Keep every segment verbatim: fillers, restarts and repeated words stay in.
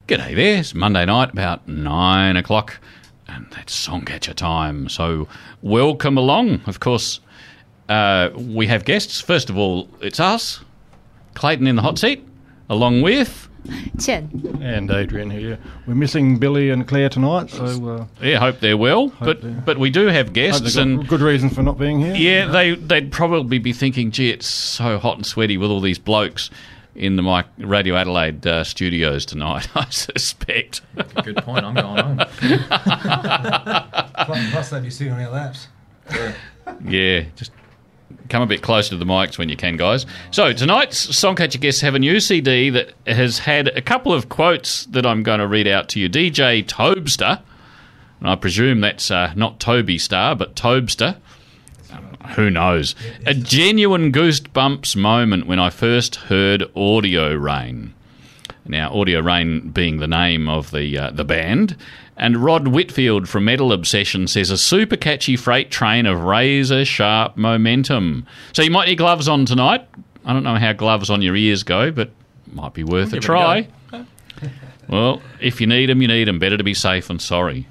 G'day there. It's Monday night, about nine o'clock, and that's Songcatcher time. So welcome along. Of course, uh, we have guests. First of all, it's us, Clayton in the hot seat, along with... Chen. And Adrian here. We're missing Billy and Claire tonight, so... Uh, yeah, hope they're well. hope but they're, but we do have guests. got and good reason for not being here. Yeah, they, they'd probably be thinking, gee, it's so hot and sweaty with all these blokes in the Mike, Radio Adelaide uh, studios tonight, I suspect. Good point, I'm going home. plus, plus they'd be sitting on our laps. Yeah. Yeah, just come a bit closer to the mics when you can, guys. So tonight's Songcatcher guests have a new C D that has had a couple of quotes that I'm going to read out to you. D J Tobster, and I presume that's uh, not Toby Star, but Tobster. Who knows? A genuine goosebumps moment when I first heard Audio Rain. Now, Audio Rain being the name of the uh, the band. And Rod Whitfield from Metal Obsession says, a super catchy freight train of razor-sharp momentum. So you might need gloves on tonight. I don't know how gloves on your ears go, but might be worth We'll a try. A well, if you need them, you need them. Better to be safe and sorry.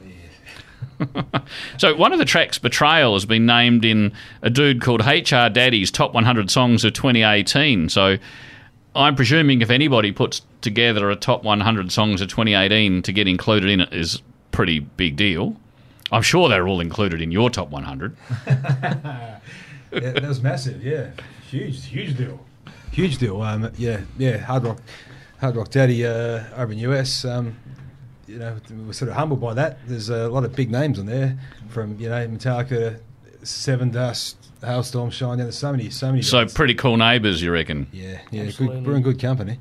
So one of the tracks, Betrayal, has been named in a dude called H R Daddy's Top one hundred Songs of twenty eighteen. So I'm presuming if anybody puts together a Top one hundred Songs of twenty eighteen to get included in it is a pretty big deal. I'm sure they're all included in your Top one hundred. Yeah, that was massive, yeah. Huge, huge deal. Huge deal. Um, yeah, yeah, Hard Rock Hard Rock Daddy uh, over in U S. Um, you know, we're sort of humbled by that. There's a lot of big names on there, from, you know, Metallica, Seven Dust, Hailstorm, Shine. There's so many, so many. So guys. pretty cool neighbours, you reckon? Yeah, yeah, Absolutely. good, we're in good company.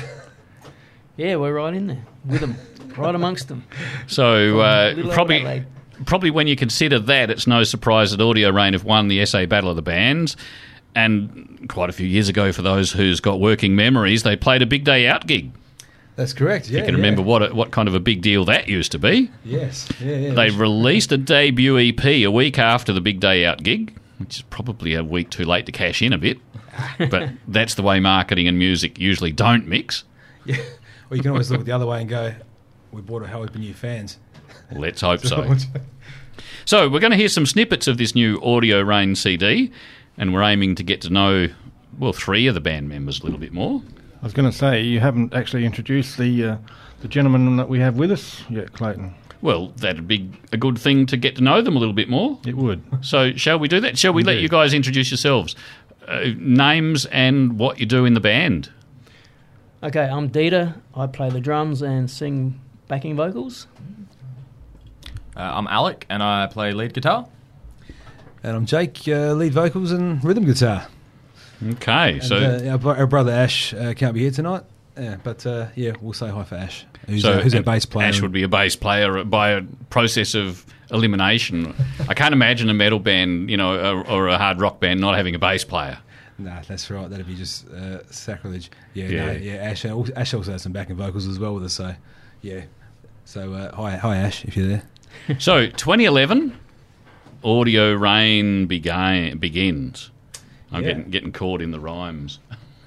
Yeah, we're right in there with them, right amongst them. So uh, Little probably Adelaide. probably when you consider that, it's no surprise that Audio Rain have won the S A Battle of the Bands. And quite a few years ago, for those who's got working memories, they played a Big Day Out gig. That's correct. Yeah, You can yeah. remember what a, what kind of a big deal that used to be. Yes, yeah, yeah. They released a debut E P a week after the Big Day Out gig, which is probably a week too late to cash in a bit. But that's the way marketing and music usually don't mix. Yeah. Well, you can always look the other way and go, we bought a hell heap of new fans. Let's hope so. So we're going to hear some snippets of this new Audio Rain C D, and we're aiming to get to know, well, three of the band members a little bit more. I was going to say, you haven't actually introduced the uh, the gentleman that we have with us yet, Clayton. Well, that'd be a good thing to get to know them a little bit more. It would. So shall we do that? Shall we let Indeed. you guys introduce yourselves? Uh, names and what you do in the band. Okay, I'm Dieter. I play the drums and sing backing vocals. Uh, I'm Alec, and I play lead guitar. And I'm Jake, uh, lead vocals and rhythm guitar. Okay, And, so uh, our, bro- our brother Ash uh, can't be here tonight. Yeah, but uh, yeah, we'll say hi for Ash, who's, so uh, who's our and bass player. Ash would be a bass player by a process of elimination. I can't imagine a metal band, you know, or, or a hard rock band not having a bass player. Nah, that's right. That'd be just uh, sacrilege. Yeah, Yeah. no, yeah. Ash, uh, Ash also has some backing vocals as well with us. So, yeah. So, uh, hi, hi, Ash, if you're there. So twenty eleven, Audio Rain began, begins. I'm Yeah. getting getting caught in the rhymes.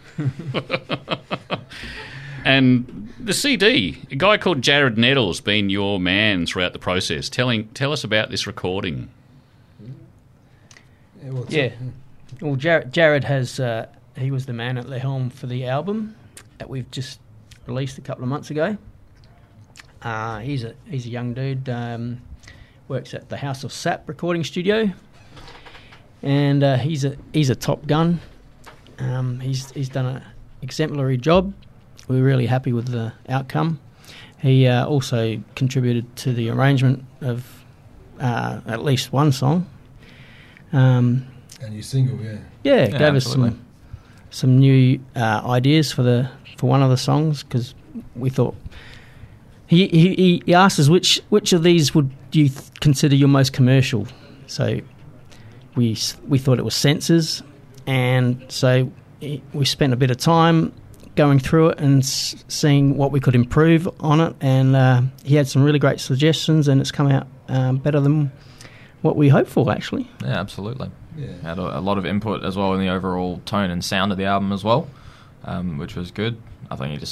And the C D, a guy called Jared Nettles been your man throughout the process. Telling, tell us about this recording. Yeah. Well, it's- Yeah. Well, Jared, Jared has, uh, he was the man at the helm for the album that we've just released a couple of months ago. Uh, he's a he's a young dude, um, works at the House of Sap recording studio, and uh, he's a he's a top gun. Um, he's he's done an exemplary job. We're really happy with the outcome. He uh, also contributed to the arrangement of uh, at least one song. Um, And your single, yeah. yeah, Yeah, gave us absolutely. some some new uh, ideas for the for one of the songs, because we thought he, he he asked us which which of these would you th- consider your most commercial. So we s- we thought it was Sensors, and so he, we spent a bit of time going through it and s- seeing what we could improve on it, and uh, he had some really great suggestions, and it's come out um, better than what we hoped for, actually. Yeah, absolutely. Yeah. Had a, a lot of input as well in the overall tone and sound of the album as well, um, which was good. I think he just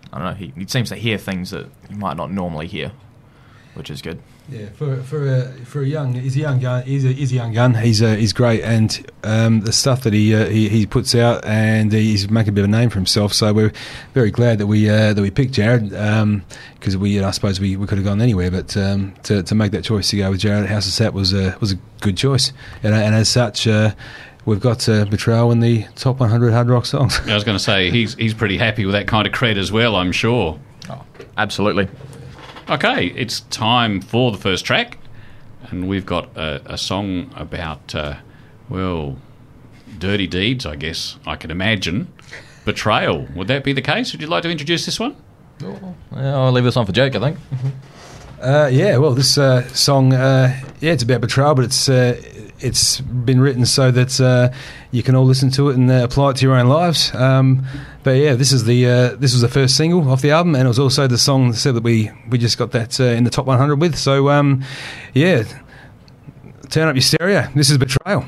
I don't know, he, he seems to hear things that you might not normally hear, which is good. Yeah, for for a for a young, he's a young gun. He's a he's a young gun. He's uh, he's great, and um, the stuff that he, uh, he he puts out, and he's making a bit of a name for himself. So we're very glad that we uh, that we picked Jared, because um, we you know, I suppose we, we could have gone anywhere, but um, to to make that choice to go with Jared at House of Sat was a was a good choice, and, and as such. Uh, We've got uh, Betrayal in the top one hundred hard rock songs. I was going to say, he's he's pretty happy with that kind of cred as well, I'm sure. Oh, absolutely. Okay, it's time for the first track, and we've got a, a song about, uh, well, dirty deeds, I guess, I can imagine. Betrayal, would that be the case? Would you like to introduce this one? Oh, well, I'll leave this one for Jake, I think. Uh, yeah, well, this uh, song, uh, yeah, it's about betrayal, but it's uh, it's been written so that uh, you can all listen to it and uh, apply it to your own lives. Um, but yeah, this is the uh, this was the first single off the album, and it was also the song that we we just got that uh, in the top one hundred with. So um, yeah, turn up your stereo. This is Betrayal.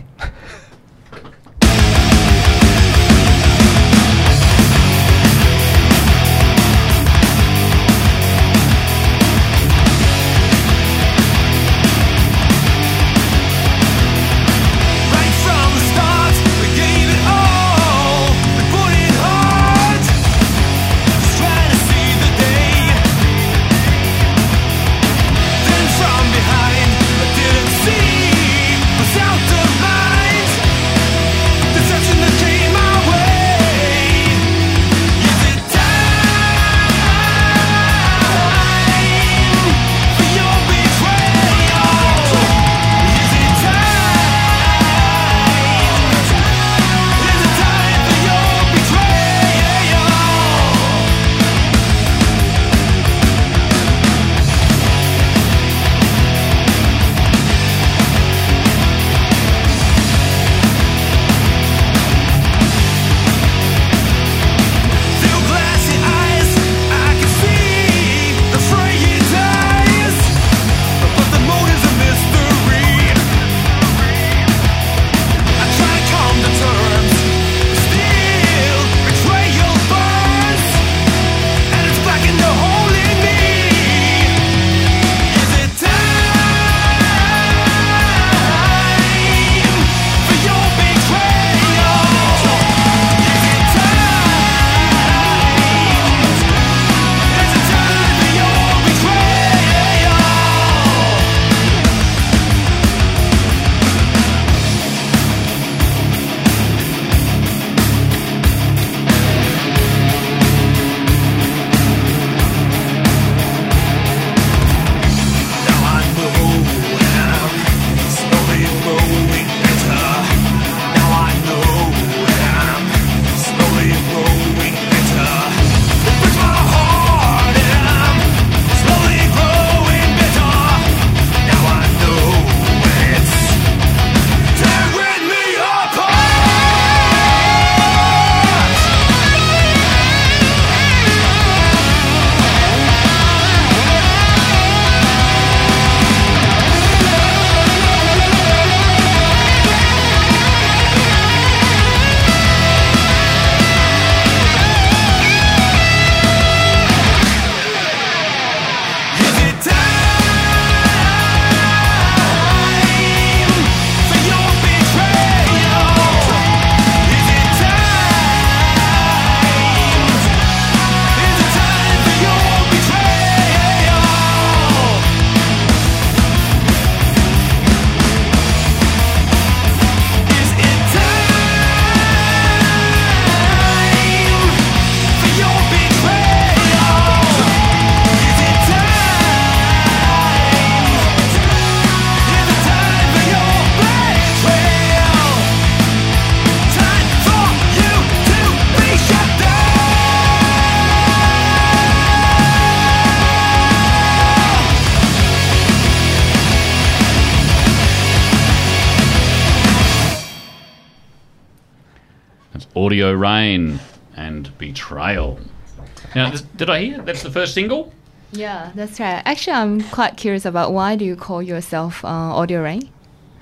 Audio Rain and Betrayal. Now, this, did I hear that's the first single? Yeah, that's right. Actually, I'm quite curious about why do you call yourself uh, Audio Rain?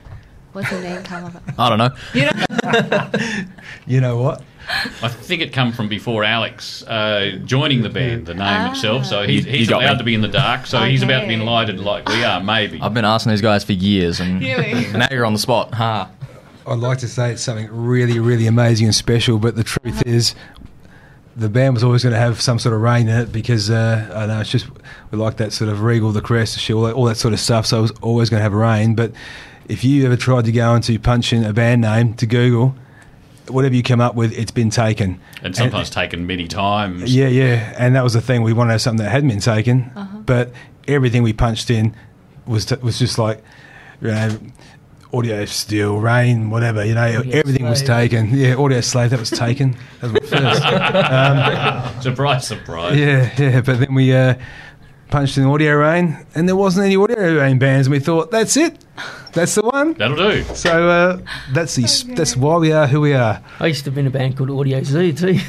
What's the name come of it? I don't know. You know? You know what? I think it come from before Alex uh, joining the band, the name Ah. itself. So he's, You- you he's got allowed me. to be in the dark. So he's about to be Okay. enlightened like we are, maybe. I've been asking these guys for years, and Really? now you're on the spot. Ha. I'd like to say it's something really, really amazing and special, but the truth is, the band was always going to have some sort of rain in it because uh, I don't know it's just we like that sort of Regal, the Crest, the Shield, all that, all that sort of stuff. So it was always going to have rain. But if you ever tried to go into punch in a band name to Google, whatever you come up with, it's been taken. and sometimes taken many times. Yeah, yeah, and that was the thing. We wanted to have something that hadn't been taken, but everything we punched in was t- was just like, you know, Audio Steel, Rain, whatever. You know, Audio everything was Slave. taken. Yeah, Audio Slave, that was taken. That was my first. um, Surprise, surprise. yeah, yeah, but then we uh, punched in Audio Rain, and there wasn't any Audio Rain bands, and we thought, that's it, that's the one. That'll do. So uh, that's the that's why we are who we are. I used to be in a band called Audio Z too.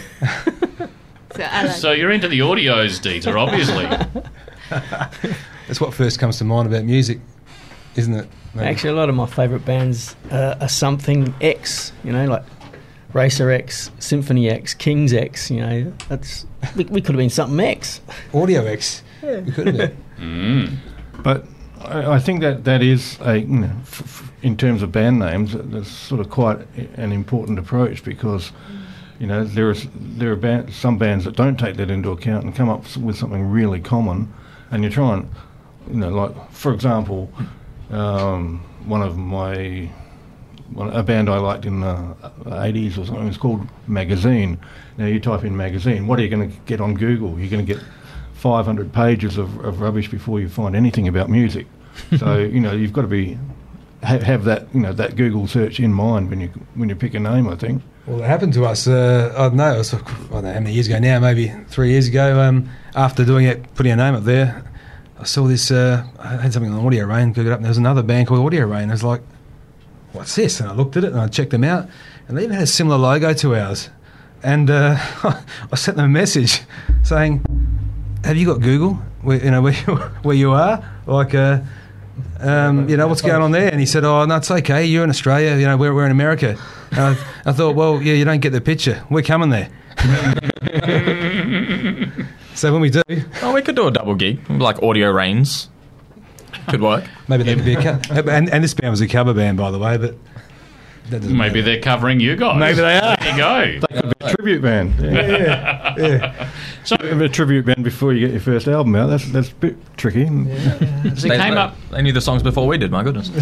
So I like So you're into the audios, Dieter, obviously. That's what first comes to mind about music, isn't it? Maybe. Actually, a lot of my favourite bands uh, are something X. You know, like Racer X, Symphony X, Kings X. You know, that's we, we could have been something X. Audio X. We could have been. Mm. But I, I think that that is a, you know, f- f- in terms of band names, that's sort of quite an important approach because, you know, there is there are band, some bands that don't take that into account and come up s- with something really common, and you try and, you know, like for example, um, one of my one, a band I liked in the eighties or something was called Magazine. Now you type in Magazine, what are you going to get on Google? You're going to get five hundred pages of, of rubbish before you find anything about music. So you know you've got to be ha- have that you know that Google search in mind when you when you pick a name. I think. Well, it happened to us. Uh, I don't know. It was, I don't know how many years ago now. Maybe three years ago. Um, after doing it, putting a name up there, I saw this. Uh, I had something on Audio Rain. Googled it up, and there was another band called Audio Rain. I was like, "What's this?" And I looked at it and I checked them out, and they even had a similar logo to ours. And uh, I sent them a message saying, "Have you got Google? Where, you know where you, where you are? Like, uh, um, you know what's going on there?" And he said, "Oh, no, it's okay. You're in Australia. You know, we're we're in America." And I, I thought, well, yeah, you don't get the picture. We're coming there. So when we do, Oh, we could do a double gig, like Audio Rains. Could work. maybe that could be a co- and, and this band was a cover band, by the way, but that doesn't Maybe matter. they're covering you guys. Maybe they are. There you go. That could be a tribute band. Yeah. Yeah. So, Have a tribute band before you get your first album out. That's that's a bit tricky. so you They, came up. they knew the songs before we did, my goodness.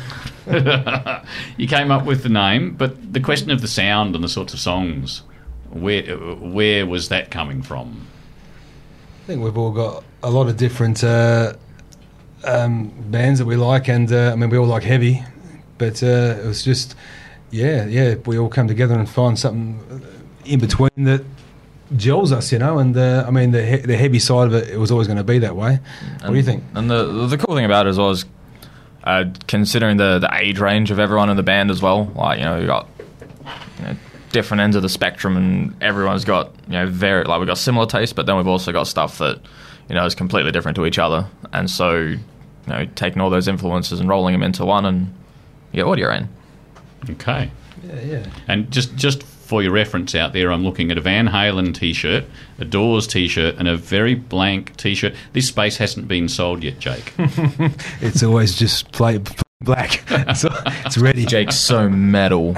You came up with the name, but the question of the sound and the sorts of songs, where where was that coming from? I think we've all got a lot of different uh, um, bands that we like, and uh, I mean we all like heavy, but uh, it was just yeah, yeah. We all come together and find something in between that gels us, you know. And uh, I mean the he- the heavy side of it, it was always going to be that way. What do you think? And the the cool thing about it as well is uh, considering the the age range of everyone in the band as well. Like you know, you got you know, different ends of the spectrum, and everyone's got you know very like we've got similar tastes, but then we've also got stuff that you know is completely different to each other. And so you know, taking all those influences and rolling them into one, and you get Audio Rain. Okay. Yeah, yeah. And just just for your reference out there, I'm looking at a Van Halen T-shirt, a Doors T-shirt, and a very blank T-shirt. This space hasn't been sold yet, Jake. It's always just play black. So it's ready. Jake's so metal.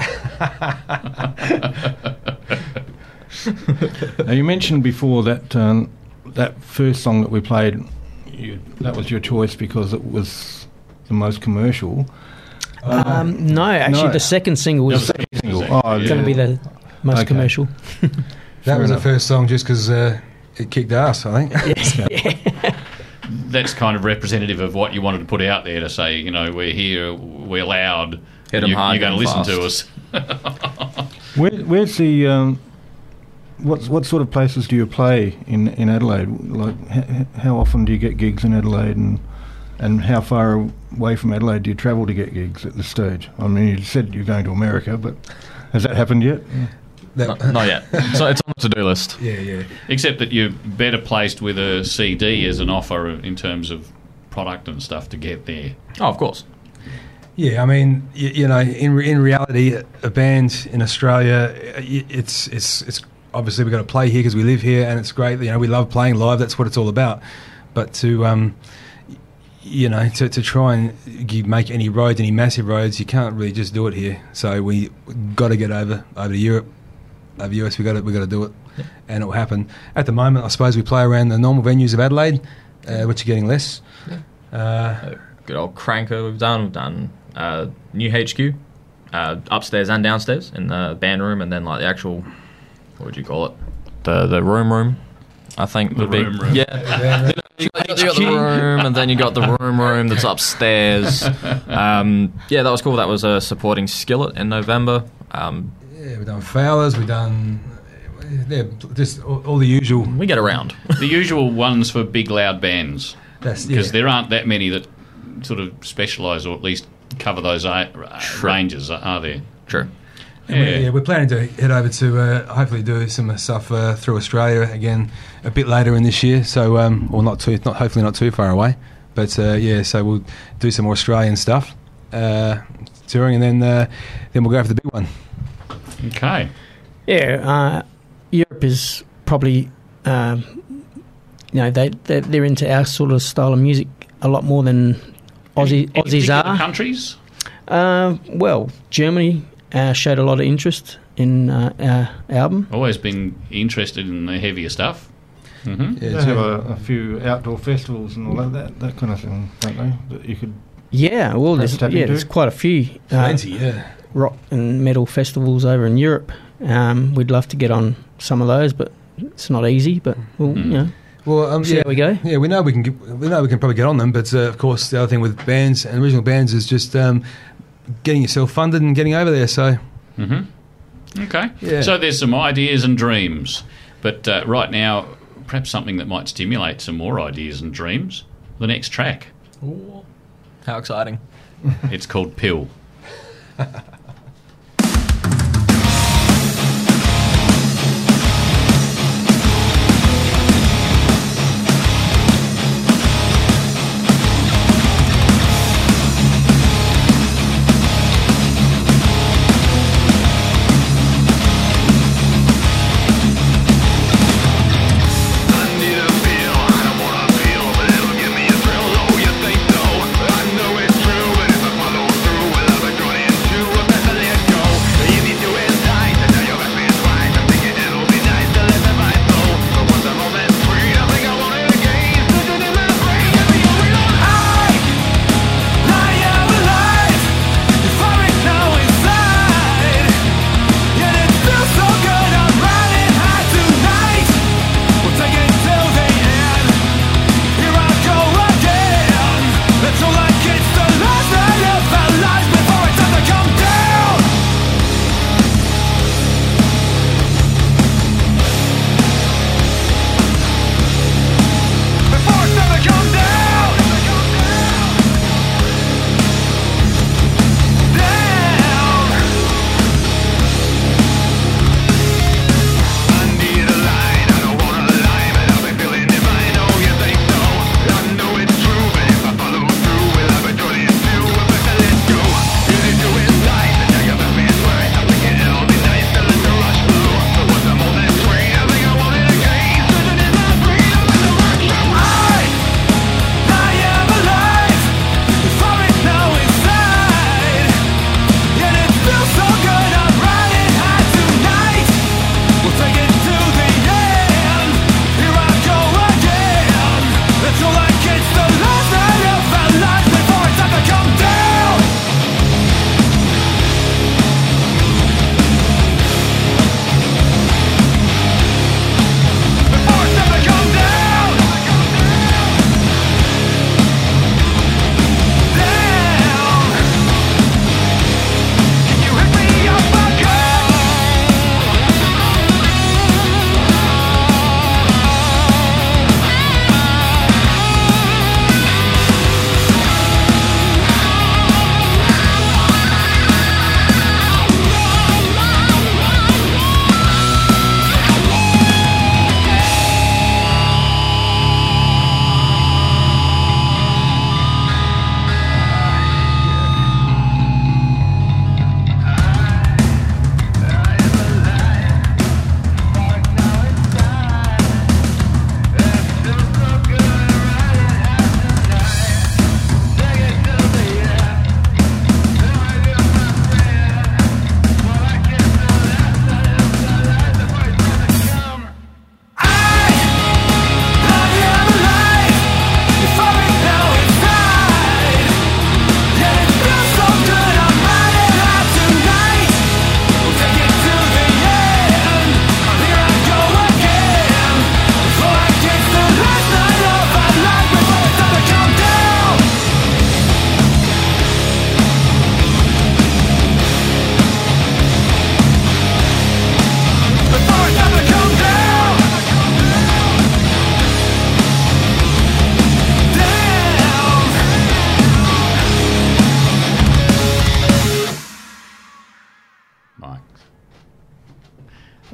Now you mentioned before that um, that first song that we played, you, that was your choice because it was the most commercial. Um, no, actually, no. the second single Your was second single. Second, Oh, yeah. going to be the most Okay. commercial. That was enough. the first song just because uh, it kicked ass, I think. Yeah. That's kind of representative of what you wanted to put out there to say, you know, we're here, we're loud, Hit 'em you, hard, you're going to hit 'em listen to fast. us. Where, where's the um, what what sort of places do you play in, in Adelaide? Like, h- how often do you get gigs in Adelaide, and and how far away from Adelaide do you travel to get gigs at this stage? I mean, you said you're going to America, but has that happened yet? That- Not, not yet. So it's on the to-do list. yeah, yeah. Except that you're better placed with a C D as an offer in terms of product and stuff to get there. Oh, of course. Yeah, I mean, you, you know, in re- in reality, a band in Australia, i- it's it's it's obviously we've got to play here because we live here, and it's great. You know, we love playing live. That's what it's all about. But to um, y- you know, to to try and g- make any roads, any massive roads, you can't really just do it here. So we got to get over over to Europe, over U S. We got to we got to do it, yeah. And it will happen. At the moment, I suppose we play around the normal venues of Adelaide, uh, which are getting less. Yeah. Uh, Uh, good old Cranker we've done. We've done uh, New H Q, uh, upstairs and downstairs in the band room, and then like the actual, what would you call it? The the room room, I think. The would be. room room. Yeah. You got, you got the room, and then you got the room room that's upstairs. Um, yeah, that was cool. That was a supporting Skillet in November. Um, yeah, we've done Fowlers, we've done yeah, just all, all the usual. we get around. The usual ones for big, loud bands. That's Because yeah. there aren't that many that sort of specialise or at least cover those uh, True. ranges, are there? True. And we're, yeah, we're planning to head over to uh, hopefully do some stuff uh, through Australia again a bit later in this year. So, um, well, not too, not hopefully not too far away, but uh, yeah. So we'll do some more Australian stuff, uh, touring, and then uh, then we'll go for the big one. Okay. Yeah, uh, Europe is probably, um, you know, they they're, they're into our sort of style of music a lot more than Aussie, Any, any Aussies particular are. countries? Uh, well, Germany uh, showed a lot of interest in uh, our album. Always been interested in the heavier stuff. hmm Yeah, They so- have a, a few outdoor festivals and all that, that, that kind of thing, don't they? That you could. Yeah, well, there's, Tap yeah, into? there's quite a few uh, plenty, yeah. rock and metal festivals over in Europe. Um, we'd love to get on some of those, but it's not easy. But we'll, Mm. you know, Well, um, see yeah, how we go. Yeah, we know we can. Get, we know we can probably get on them, but uh, of course, the other thing with bands and original bands is just um, getting yourself funded and getting over there. So, hmm Okay. Yeah. So there's some ideas and dreams. But uh, right now, perhaps something that might stimulate some more ideas and dreams. The next track. Ooh, how exciting. It's called Pill.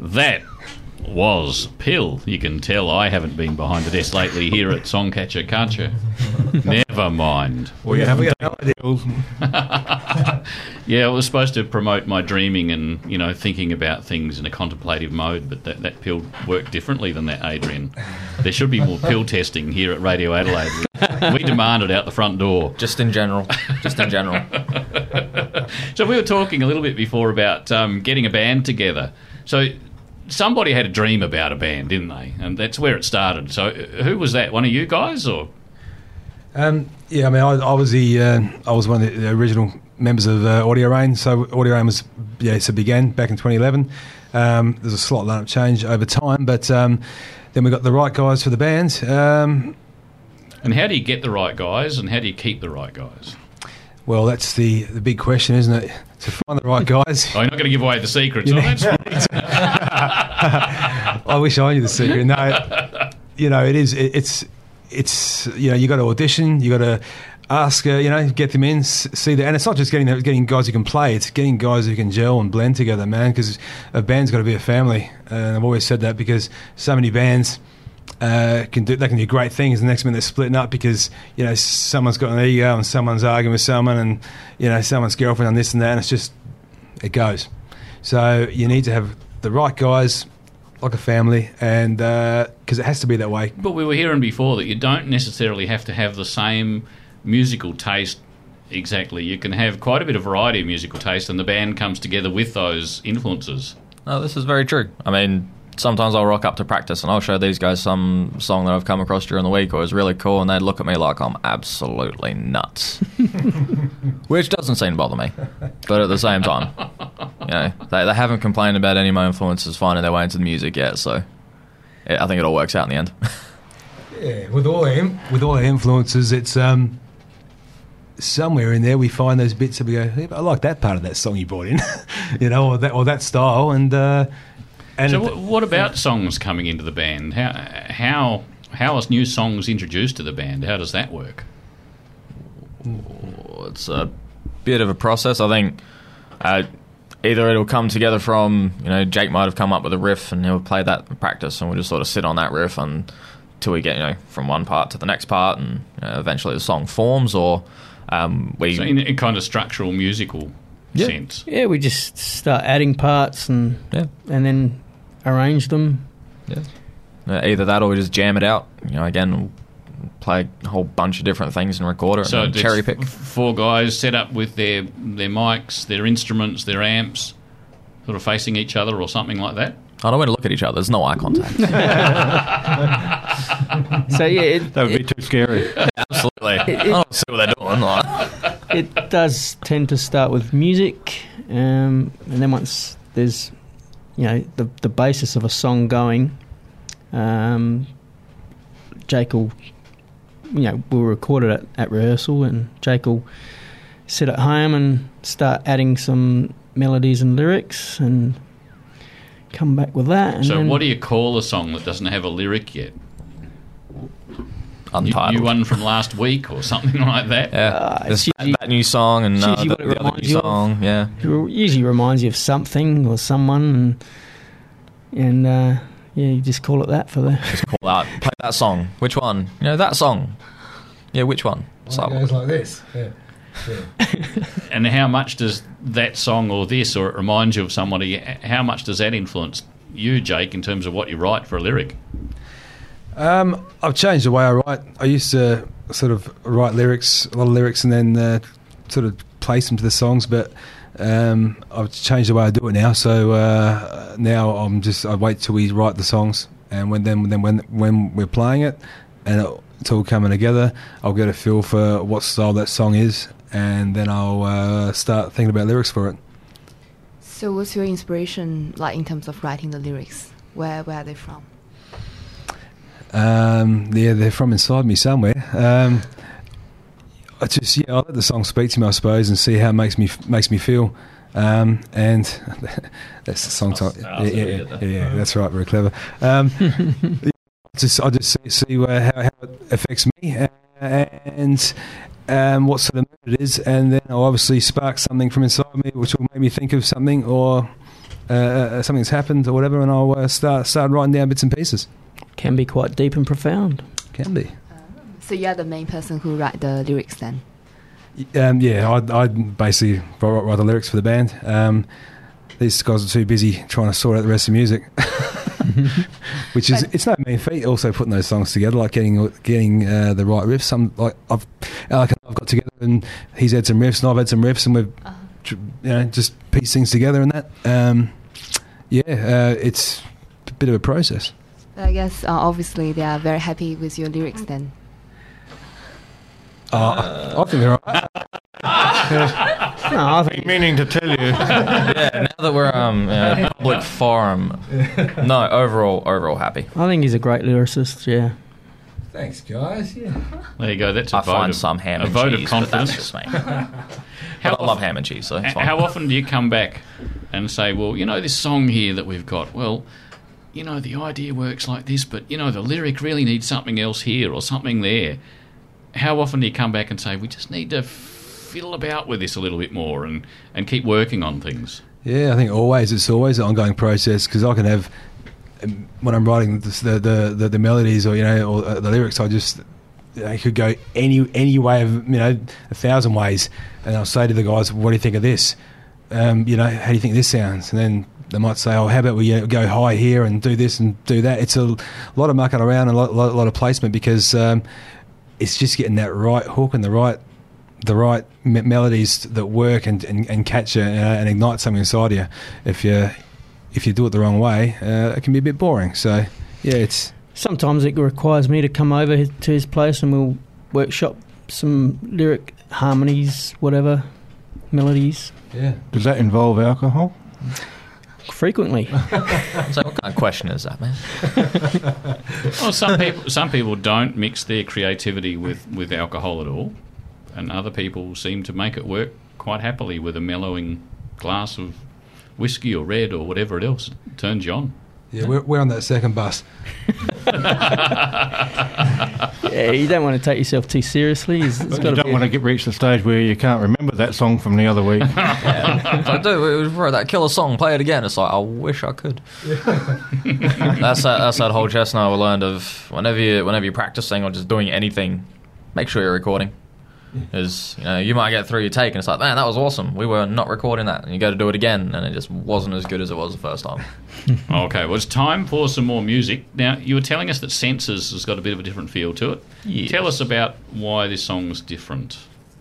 That was Pill. You can tell I haven't been behind the desk lately here at Songcatcher Culture. Never mind. Well, you haven't no idea. Yeah, it was supposed to promote my dreaming and, you know, thinking about things in a contemplative mode, but that, that pill worked differently than that, Adrian. There should be more pill testing here at Radio Adelaide. We demand it out the front door. Just in general. Just in general. So we were talking a little bit before about um, getting a band together. So somebody had a dream about a band, didn't they? And that's where it started. So who was that? One of you guys, or? Um, yeah, I mean, I, I was the uh, I was one of the original members of uh, Audio Rain. So Audio Rain was yeah, so began back in twenty eleven. Um, there's a slight lineup change over time, but um, then we got the right guys for the band. Um, and how do you get the right guys, and how do you keep the right guys? Well, that's the, the big question, isn't it? To find the right guys. Oh, you're not going to give away the secrets, are you? I wish I knew the secret. No, you know, it is. It, it's it's you know, you got to audition. You got to ask. Uh, you know, get them in, s- see that, and it's not just getting getting guys who can play. It's getting guys who can gel and blend together, man. Because a band's got to be a family, and I've always said that because so many bands. Uh, can do they can do great things. The next minute they're splitting up because you know someone's got an ego and someone's arguing with someone, and you know someone's girlfriend on this and that, and it's just it goes. So you need to have the right guys, like a family, and because uh, it has to be that way. But we were hearing before that you don't necessarily have to have the same musical taste exactly. You can have quite a bit of variety of musical taste, and the band comes together with those influences. Oh, this is very true. I mean, sometimes I'll rock up to practice and I'll show these guys some song that I've come across during the week or is really cool, and they'd look at me like I'm absolutely nuts. Which doesn't seem to bother me. But at the same time, you know, they, they haven't complained about any of my influences finding their way into the music yet, so yeah, I think it all works out in the end. Yeah, with all our, with all our influences, it's um, somewhere in there we find those bits that we go, hey, I like that part of that song you brought in, you know, or that or that style, and. Uh, And so w- what about songs coming into the band? How how how are new songs introduced to the band? How does that work? It's a bit of a process. I think uh, either it'll come together from, you know, Jake might have come up with a riff and he'll play that in practice, and we'll just sort of sit on that riff until we get, you know, from one part to the next part, and you know, eventually the song forms, or um, we... So in a kind of structural musical Yeah. sense. Yeah, we just start adding parts and Yeah. and then arrange them. Yeah. Uh, either that or we just jam it out. You know, again, we'll play a whole bunch of different things and record it So and it's cherry pick. f- four guys set up with their their mics, their instruments, their amps, sort of facing each other or something like that. I don't want to look at each other. There's no eye contact. So yeah, it, That would be it, too scary. Absolutely. I don't want to see what they're doing. Like. it does tend to start with music, um, and then once there's, you know, the the basis of a song going, um, Jake will, you know, we'll record it at, at rehearsal, and Jake will sit at home and start adding some melodies and lyrics and come back with that. And So then, what do you call a song that doesn't have a lyric yet? You, Untitled. you one from last week or something like that? Yeah. Uh, There's it's that, usually- that new song and it's uh, usually the, what it the other reminds new you of. song. Yeah. It usually reminds you of something or someone, and and uh, yeah, you just call it that for the. Just call out. Play that song. Which one? You know, that song. Yeah, which one? So, It goes like this. Yeah. Yeah. And how much does that song or this, or it reminds you of somebody, how much does that influence you, Jake, in terms of what you write for a lyric? Um, I've changed the way I write. I used to sort of write lyrics, a lot of lyrics, and then uh, sort of place them to the songs. But um, I've changed the way I do it now. So uh, now I'm just I wait till we write the songs, and when then then when when we're playing it, and it, it's all coming together, I'll get a feel for what style that song is, and then I'll uh, start thinking about lyrics for it. So what's your inspiration like in terms of writing the lyrics? Where where are they from? Um, yeah, they're from inside me somewhere. Um, I just yeah, I let the song speak to me, I suppose, and see how it makes me makes me feel. Um, and that's the song title. Yeah, yeah, yeah, yeah, yeah, that's right. Very clever. Um, just I just see, see where, how, how it affects me and um, what sort of mood it is, and then I'll obviously spark something from inside me, which will make me think of something, or uh, something's happened or whatever, and I'll uh, start start writing down bits and pieces. Can be quite deep and profound. Can be. So you're the main person who write the lyrics then? Um, yeah, I I basically write, write the lyrics for the band. Um, these guys are too busy trying to sort out the rest of the music, which is it's no mean feat. Also putting those songs together, like getting getting uh, the right riffs. Some like I've Alec and I've got together, and he's had some riffs, and I've had some riffs, and we've Uh-huh. tr- you know just pieced things together and that. Um, yeah, uh, it's a bit of a process. I guess uh, obviously they are very happy with your lyrics then. Uh, I think they're all right. No, I think Meaning to tell you. Yeah, now that we're um in a public forum, no, overall, overall happy. I think he's a great lyricist. Yeah. Thanks, guys. Yeah. There you go. That's a I vote find of, some ham a and vote cheese, of but confidence. that's just me. How But I love often- ham and cheese, so it's H- fine. How often do you come back and say, well, you know, this song here that we've got, well, you know, the idea works like this, but, you know, the lyric really needs something else here or something there. How often do you come back and say, we just need to fiddle about with this a little bit more and, and keep working on things? Yeah, I think always it's always an ongoing process, because I can have um, when I'm writing the the, the, the melodies or you know or uh, the lyrics, I just you know, could go any any way of you know a thousand ways, and I'll say to the guys, "What do you think of this? Um, you know, how do you think this sounds?" And then they might say, "Oh, how about we uh, go high here and do this and do that?" It's a lot of mucking around and a lot, lot, lot of placement, because um, it's just getting that right hook and the right the right me- melodies that work and, and, and catch you uh, and ignite something inside you. If you if you do it the wrong way, uh, it can be a bit boring. So yeah, it's Sometimes it requires me to come over his, to his place and we'll workshop some lyric harmonies, whatever, melodies, yeah. Does that involve alcohol? frequently. So what kind of question is that, man? Well, some people some people don't mix their creativity with, with alcohol at all, and other people seem to make it work quite happily with a mellowing glass of whiskey or red or whatever it else turns you on. Yeah, we're, we're on that second bus. Yeah, you don't want to take yourself too seriously. It's, it's You got to don't be. want to get reach the stage where you can't remember that song from the other week. Yeah. So, dude, we wrote that killer song, play it again. It's like, I wish I could. that's that, that's that whole chestnut we learned of whenever, you, whenever you're practicing or just doing anything, make sure you're recording. Because you know, you might get through your take and it's like, man, that was awesome. We were not recording that. And you go to do it again and it just wasn't as good as it was the first time. Okay, well, it's time for some more music. Now, you were telling us that Senses has got a bit of a different feel to it. Yes. Tell us about why this song's different.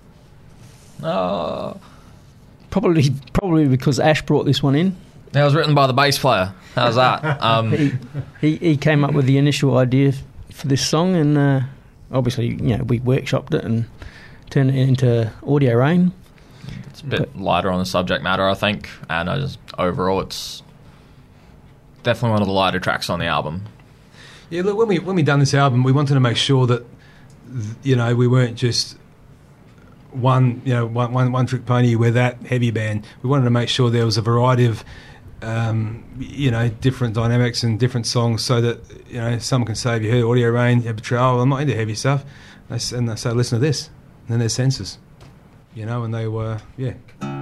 Uh, Probably, probably because Ash brought this one in. it was written by the bass player. How's that? Um, He, he, he came up with the initial idea f- for this song, and uh, obviously, you know, we workshopped it and turned it into Audio Rain. It's a bit lighter on the subject matter, I think, and I just overall, it's definitely one of the lighter tracks on the album. Yeah, look, when we when we done this album, we wanted to make sure that th- you know we weren't just one you know one, one, one trick pony. We're that heavy band. We wanted to make sure there was a variety of um, you know different dynamics and different songs, so that you know someone can say, "Have you heard Audio Rain? Yeah, Betrayal? Well, I'm not into heavy stuff." They s- And they say, "Listen to this." And then there's Senses, you know, and they were yeah.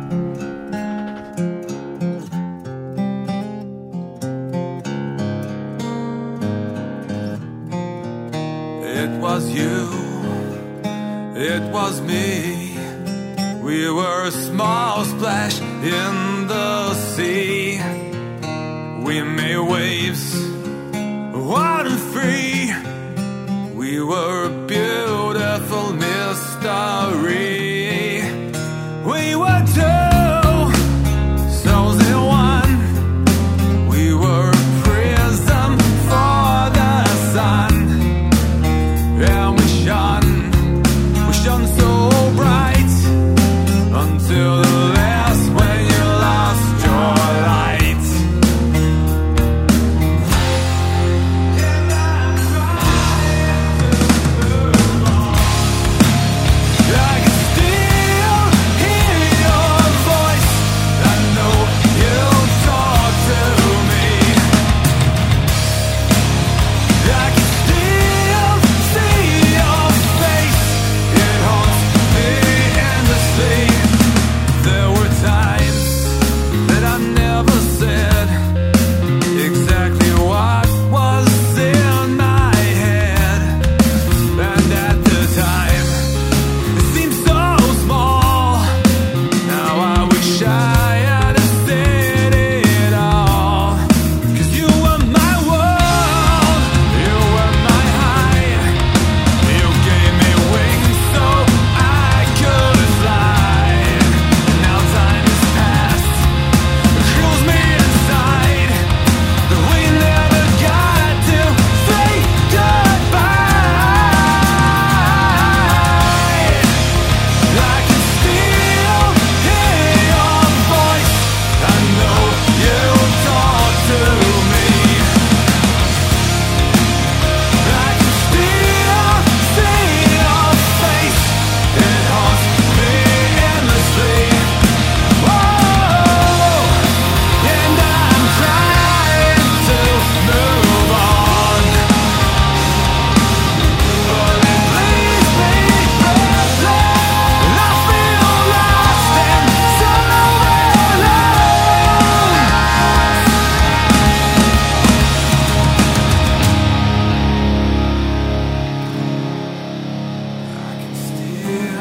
It was you, it was me. We were a small splash in the sea. We made waves, wild and free. We were a beautiful mystery. We were two souls in one. We were a prism for the sun. And we shone, we shone so bright until the last when you lost your light. And I'm trying to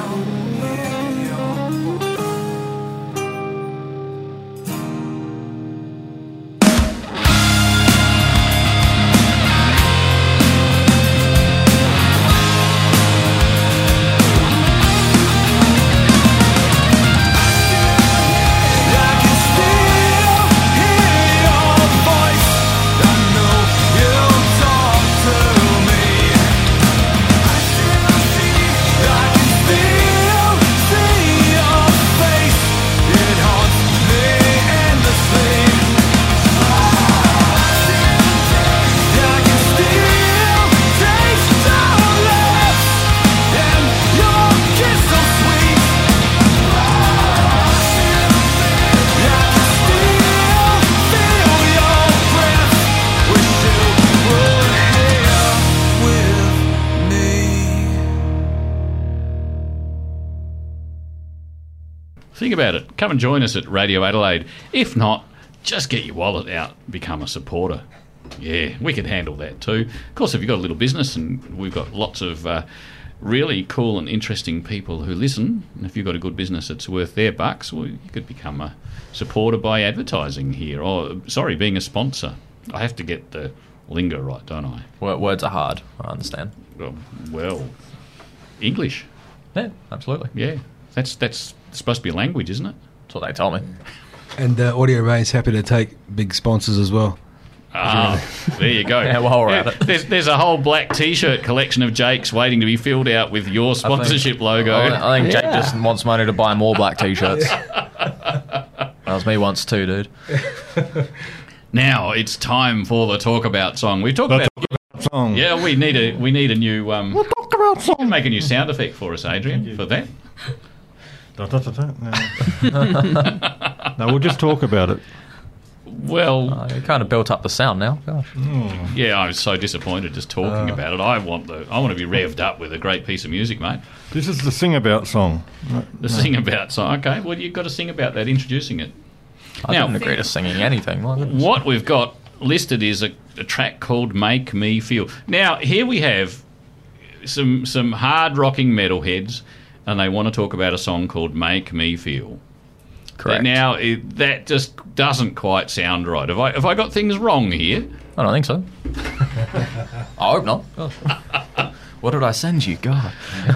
Think about it. Come and join us at Radio Adelaide. If not, just get your wallet out and become a supporter. Yeah, we can handle that too. Of course, if you've got a little business, and we've got lots of uh, really cool and interesting people who listen, and if you've got a good business that's worth their bucks, well, you could become a supporter by advertising here. Or, sorry, being a sponsor. I have to get the lingo right, don't I? Wo- Words are hard, I understand. Well, well English. Yeah, absolutely. Yeah, that's that's supposed to be a language, isn't it? That's what they tell me. And uh, Audio Rain's happy to take big sponsors as well. Ah, there you go. Yeah, while we're at it. There's, there's a whole black T-shirt collection of Jake's waiting to be filled out with your sponsorship I think, logo. I think Jake Yeah. just wants money to buy more black T-shirts. That was me once too, dude. Now it's time for the talk about song. We talked about Song. yeah. We need a we need a new um. We'll talk about You song. can make a new sound effect for us, Adrian, for that. Da, da, da, da. No. No, we'll just talk about it. Well, Uh, you kind of built up the sound now. Gosh. yeah, I was so disappointed just talking about it. I want the I want to be revved up with a great piece of music, mate. This is the sing about song. The sing about song. Okay, well you've got to sing about that, introducing it. I Now- didn't agree to singing anything. My goodness. What we've got listed is a, a track called "Make Me Feel." Now, here we have some some hard rocking metalheads, and they want to talk about a song called "Make Me Feel." Correct. Now, it, that just doesn't quite sound right. Have I have I got things wrong here? I don't think so. I hope not. Gosh. What did I send you? God.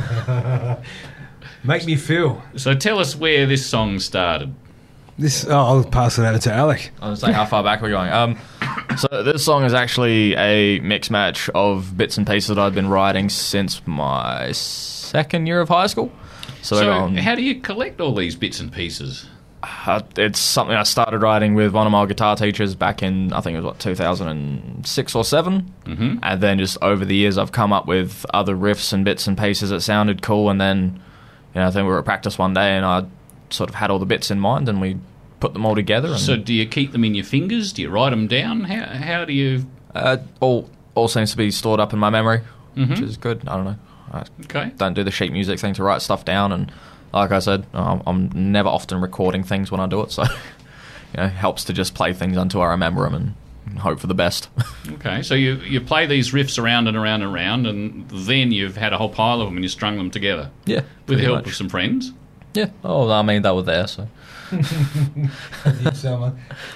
Make me feel. So tell us where this song started. This. Oh, I'll pass it over to Alec. I was like, how far back are we going? Um, so this song is actually a mix match of bits and pieces that I've been writing since my second year of high school. So, So, um, how do you collect all these bits and pieces? uh, it's something I started writing with one of my guitar teachers back in, I think it was, what, two thousand six or seven? Mm-hmm. And then just over the years, I've come up with other riffs and bits and pieces that sounded cool. And then, you know, I think we were at practice one day and I sort of had all the bits in mind and we put them all together. And, So, do you keep them in your fingers? Do you write them down? How how do you? uh, all all seems to be stored up in my memory, Mhm. which is good. I don't know. I Okay. don't do the sheet music thing to write stuff down, and like I said, I'm I'm never often recording things when I do it, so you know, it helps to just play things until I remember them and hope for the best. Okay, so you, you play these riffs around and around and around, and then you've had a whole pile of them and you strung them together yeah, with the pretty help much. of some friends. Yeah. Oh, I mean, they were there, so. Need someone.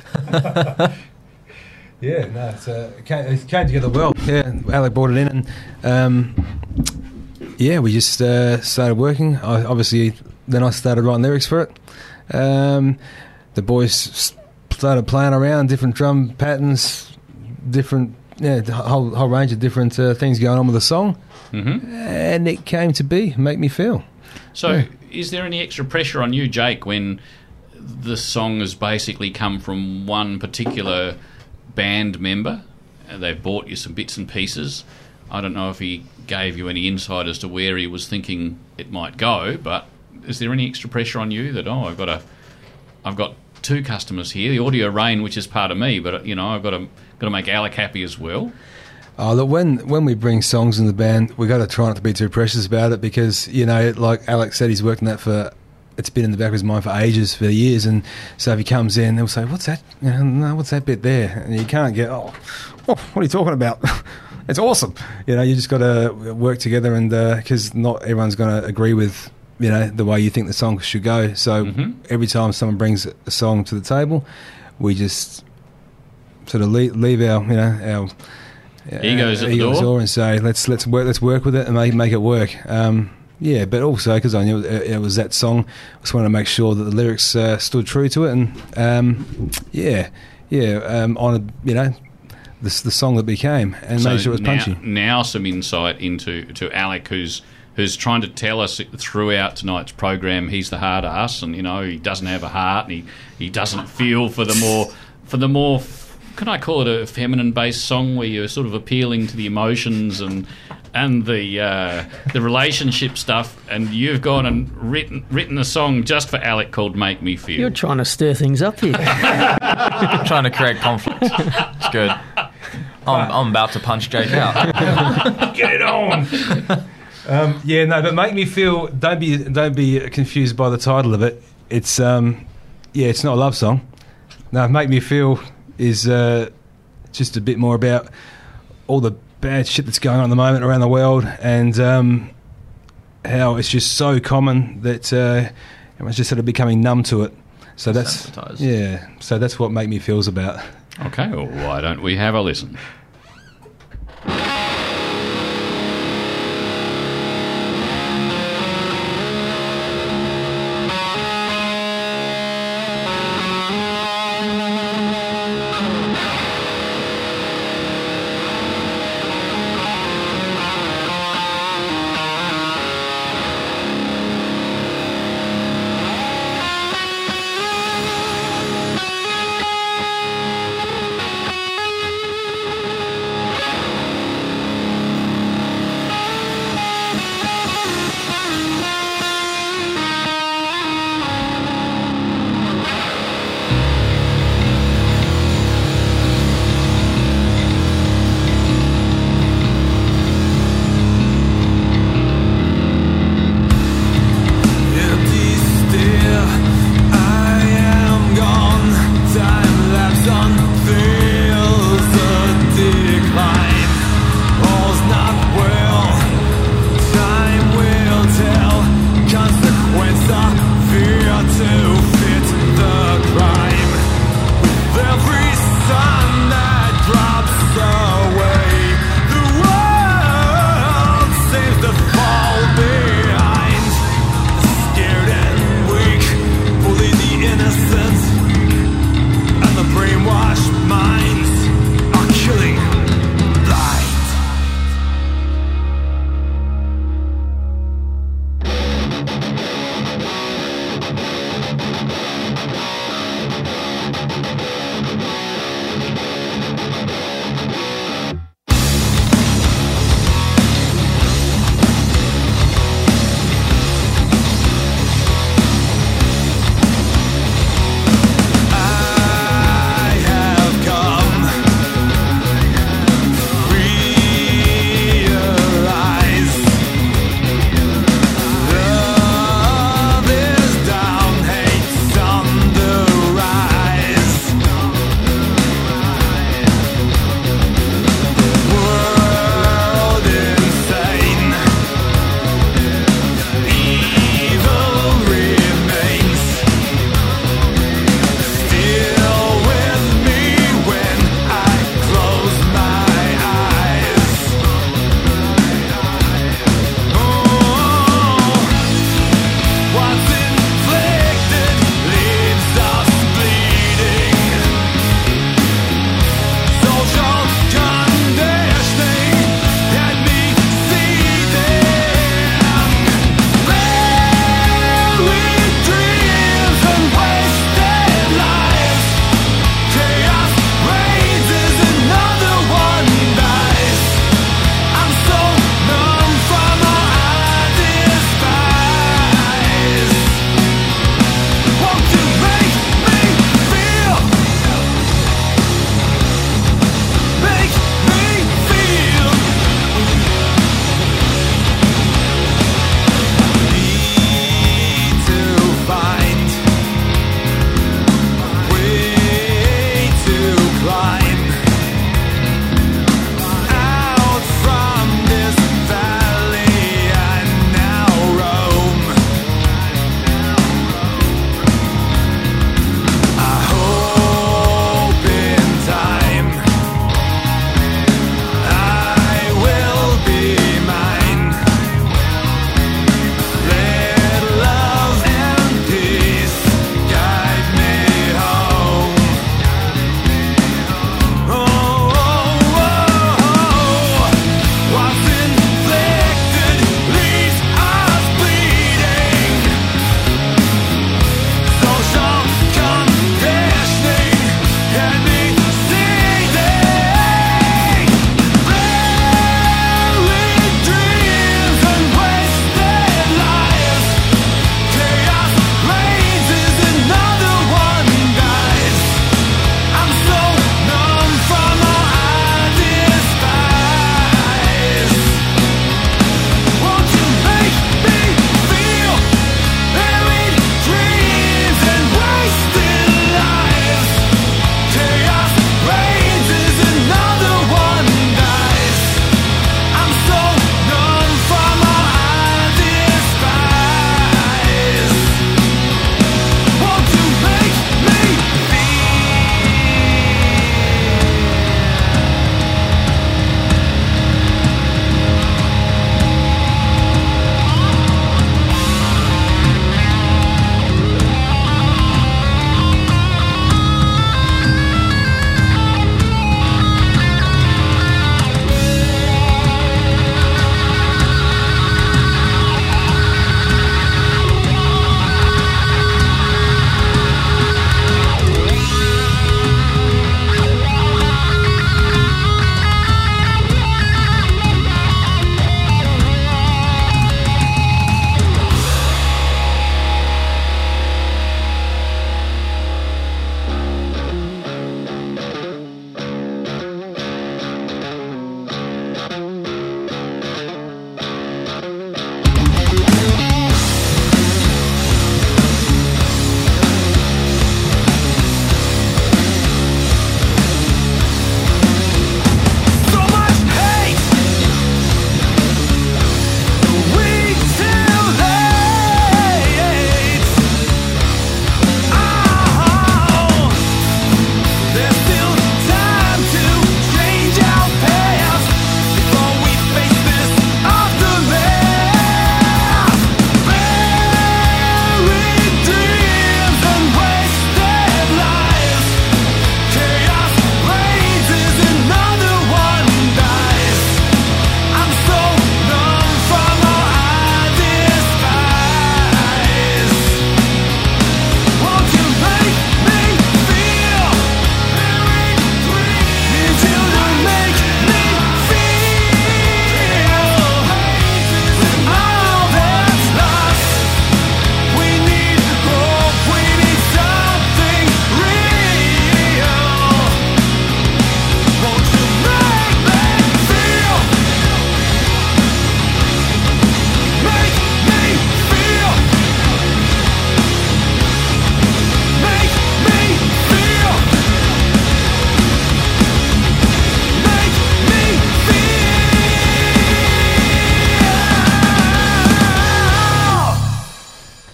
Yeah, no, it's, uh, it, came, it came together well. Yeah, Alec brought it in, and um, yeah, we just uh, started working. I, obviously, then I started writing lyrics for it. Um, the boys s- started playing around, different drum patterns, different, yeah, the whole whole range of different uh, things going on with the song, Mm-hmm. and it came to be "Make Me Feel." So, Yeah. is there any extra pressure on you, Jake, when the song has basically come from one particular band member and they've bought you some bits and pieces? I don't know if he gave you any insight as to where he was thinking it might go, but is there any extra pressure on you that, oh, I've got a, I've got two customers here, the Audio Rain, which is part of me, but you know, I've got to got to make Alec happy as well. Oh, look, when when we bring songs in the band, we got to try not to be too precious about it because, you know, like Alex said, he's worked on that for, it's been in the back of his mind for ages, for years, and so if he comes in, he'll say, what's that? You know, no, what's that bit there? And you can't get, oh, oh what are you talking about? It's awesome. You know, you just got to work together, and because not everyone's going to agree with, you know, the way you think the song should go. So Mm-hmm. every time someone brings a song to the table, we just sort of leave, leave our, you know, our Egos our at the door. and say, let's let's work let's work with it and make make it work. Um, yeah, but also because I knew it, it was that song, I just wanted to make sure that the lyrics uh, stood true to it, and um, yeah, yeah, um, honoured, you know, the the song that became, and So made sure it was now, punchy. now some insight into to Alec, who's who's trying to tell us throughout tonight's program he's the hard ass, and you know he doesn't have a heart, and he, he doesn't feel for the more for the more. Can I call it a feminine-based song where you're sort of appealing to the emotions and and the uh, the relationship stuff? And you've gone and written written a song just for Alec called "Make Me Feel." You're trying to stir things up here. Trying to create conflict. It's good. I'm, I'm about to punch Jake out. Get it on. um, yeah, no, but make me feel. Don't be don't be confused by the title of it. It's um, yeah, it's not a love song. No, make me feel is uh, just a bit more about all the bad shit that's going on at the moment around the world, and um, how it's just so common that uh, everyone's just sort of becoming numb to it. So that's Sensitized. yeah. So that's what make me feel's about. Okay, well, why don't we have a listen?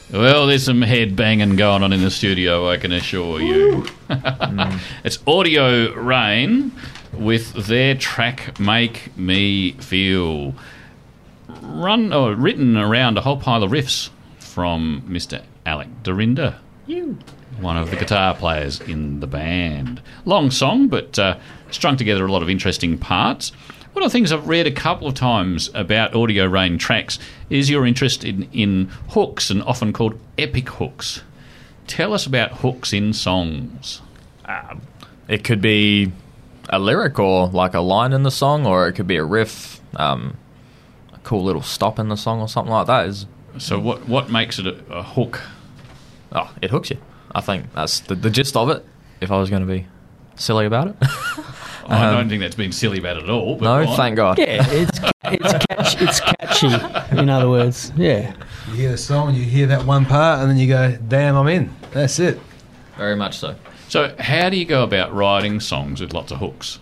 Well, there's some head banging going on in the studio, I can assure you. It's Audio Rain with their track Make Me Feel. Run or written around a whole pile of riffs from Mister Alec Dorinda, one of the guitar players in the band. Long song, but uh, strung together a lot of interesting parts. One of the things I've read a couple of times about Audio Rain tracks is your interest in, in hooks, and often called epic hooks. Tell us about hooks in songs. Um, it could be a lyric or like a line in the song, or it could be a riff, um, a cool little stop in the song or something like that. Is So what what makes it a, a hook? Oh, it hooks you. I think that's the, the gist of it, if I was going to be silly about it. I Um, don't think that's been silly about it at all. But no, go on. thank God. Yeah, it's it's catch, it's catchy. In other words, yeah. You hear the song, you hear that one part, and then you go, damn, I'm in. That's it. Very much so. So how do you go about writing songs with lots of hooks?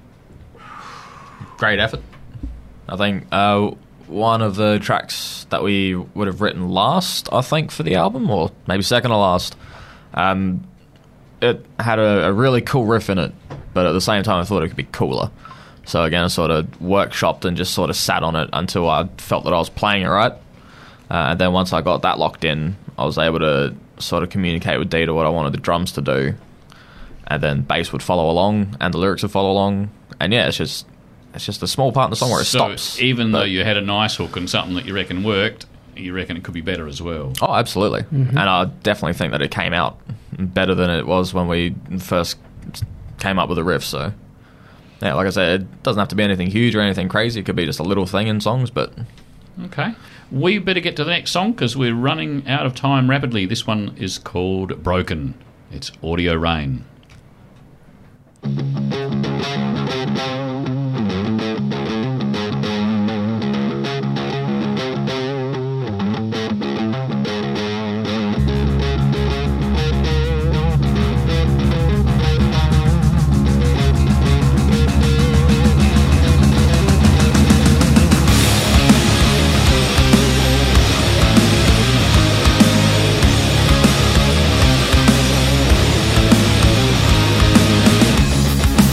Great effort. I think uh, one of the tracks that we would have written last, I think, for the album, or maybe second to last, um, it had a, a really cool riff in it, but at the same time I thought it could be cooler. So again, I sort of workshopped and just sort of sat on it until I felt that I was playing it right. Uh, and then once I got that locked in, I was able to sort of communicate with Dieter what I wanted the drums to do. And then bass would follow along, and the lyrics would follow along. And yeah, it's just it's just a small part in the song where it so stops. even But- though you had a nice hook and something that you reckon worked, you reckon it could be better as well. Oh, absolutely. Mm-hmm. And I definitely think that it came out better than it was when we first came up with the riff. So, yeah, like I said, it doesn't have to be anything huge or anything crazy. It could be just a little thing in songs, but Okay. We better get to the next song because we're running out of time rapidly. This one is called Broken. It's Audio Rain. Broken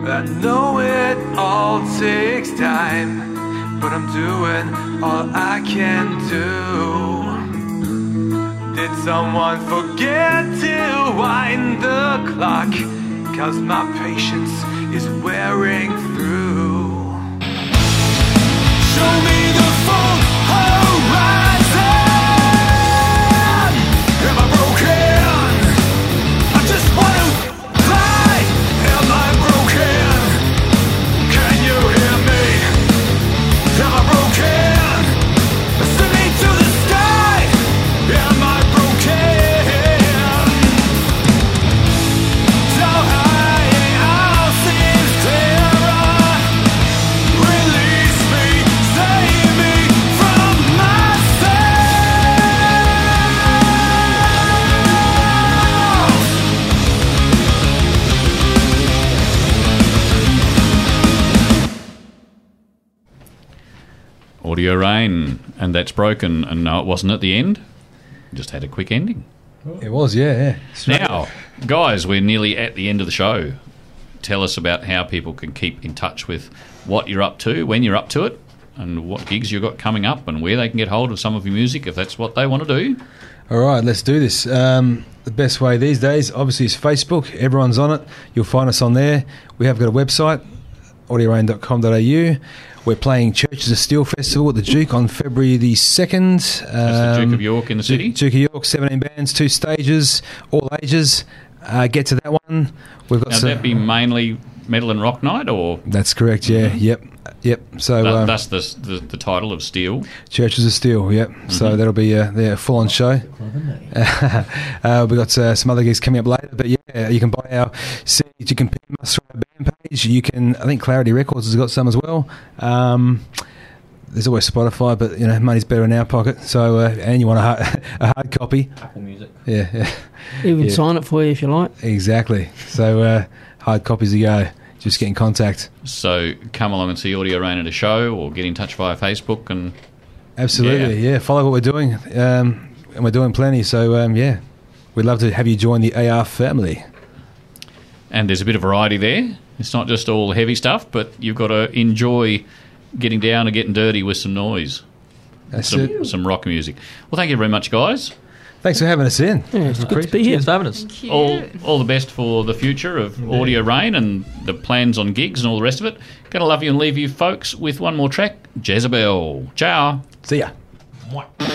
I know it all takes time, but I'm doing all I can do. Did someone forget to wind the clock? Cause my patience is wearing through. Show me the full horizon. Am I broken? I just want to fly. Am I broken? Can you hear me? Am I broken? Send me to the sky. Am I broken? So high, all seems clearer. Release me, save me from myself. Audio Rain, and that's broken. And no, it wasn't at the end. Just had a quick ending. It was, yeah, yeah. Straight Now, guys, we're nearly at the end of the show. Tell us about how people can keep in touch with what you're up to, when you're up to it, and what gigs you've got coming up, and where they can get hold of some of your music if that's what they want to do. All right, let's do this. Um, the best way these days, obviously, is Facebook. Everyone's on it. You'll find us on there. We have got a website, audio rain dot com dot a u. We're playing Churches of Steel Festival at the Duke on February the second. That's the Duke of York in the city. Duke of York, seventeen bands, two stages, all ages. Uh, get to that one. We've got Now, some. that be mainly metal and rock night, or That's correct, yeah. Yep. Yep. So that, um, that's the, the the title of Steel? Churches of Steel, yep. So that'll be a, yeah, a full-on show. uh, we've got uh, some other gigs coming up later, but yeah, you can buy our C Ds. You can pick us through our band page. You can, I think Clarity Records has got some as well. Um, there's always Spotify, but you know, money's better in our pocket. So, uh, and you want a hard, a hard copy? Apple Music. Yeah, yeah, Even Yeah. sign it for you if you like. exactly. So, uh, hard copies to go. Just get in contact. So come along and see Audio Rain at a show, or get in touch via Facebook. And Absolutely, yeah. Follow what we're doing, um, and we're doing plenty. So, um, yeah, we'd love to have you join the A R family. and there's a bit of variety there. It's not just all heavy stuff, but you've got to enjoy getting down and getting dirty with some noise. That's some, it. some rock music. Well, thank you very much, guys. Thanks for having us in. Yeah, it's good to be here. Cheers for having us. Thank you. All all the best for the future of Audio Rain and the plans on gigs and all the rest of it. Going to love you and leave you folks with one more track, Jezebel. Ciao. See ya. Mwah.